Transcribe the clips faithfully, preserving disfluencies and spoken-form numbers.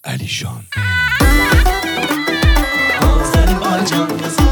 Əlişan. Azərbaycan qızı,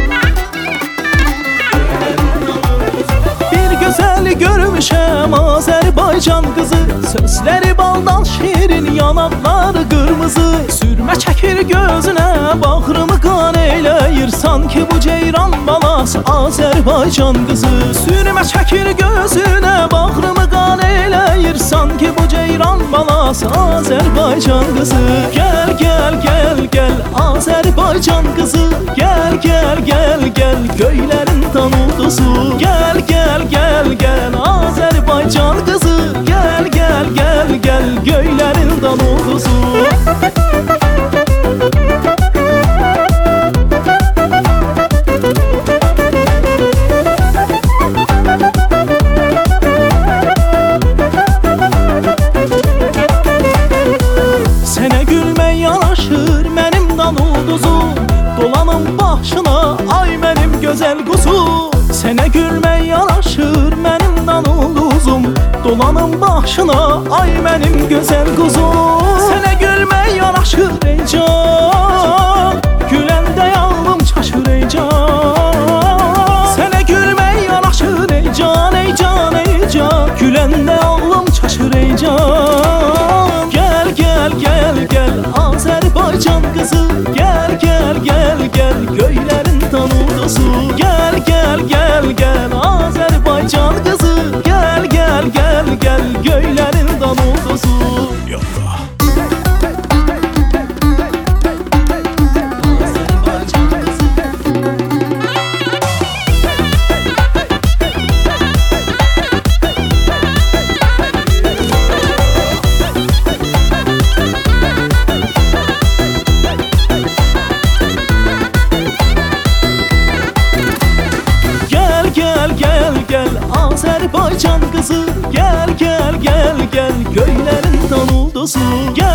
Bir gözəli görmüşəm Azərbaycan qızı, sözləri baldan şirin, yanaqları qırmızı. Sürmə çəkir gözünə, bağrımı qan eyləyir, sanki bu ceyran balası Azərbaycan qızı. Sürmə çəkir gözünə, bağrımı qan eyləyir, sanki bu ceyran balası Azərbaycan qızı. Gəl, gəl, gəl, gəl Azərbaycan qızı, gəl, gəl, gəl, gəl göylərin tan ulduzu. Gəl, gəl, gəl, gəl Azərbaycan qızı, gəl, gəl, gəl, gəl göylərin tan ulduzu. Sənə gülmək yanaşır mənim dan ulduzum, dolanım başına ay mənim gözəl quzum. Sənə gülmək yanaşır mənim dan ulduzum, dolanım başına ay mənim gözəl quzum. Sənə gülmək yanaşır ey can, güləndə yağlım çaşır ey can. Sənə gülmək yanaşır ey can, ey can, ey can, güləndə yağlım çaşır ey can. Gəl, gəl, gəl, gəl Azərbaycan qızı, gəl, gəl, gəl, gəl göylərin tan ulduzu. Gəl, gəl, gəl, gəl Azərbaycan qızı, gəl, gəl, gəl, gəl göylərin tan ulduzu. Yolla. Azərbaycan qızı, Gəl, gəl, gəl, gəl Azərbaycan qızı, gəl, gəl, gəl, gəl göylərin tan ulduzu. Gəl,